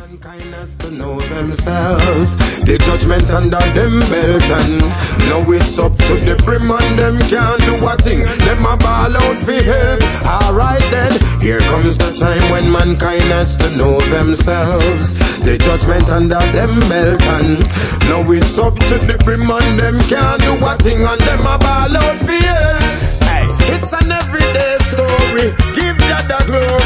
Mankind has to know themselves. The judgment under them belt, and now it's up to the brim and them can't do a thing. Them a ball out for help. Alright then, here comes the time when mankind has to know themselves. The judgment under them belt, and now it's up to the brim and them can't do a thing, and them a ball out for help. Hey, it's an everyday story. Give Jah the glory.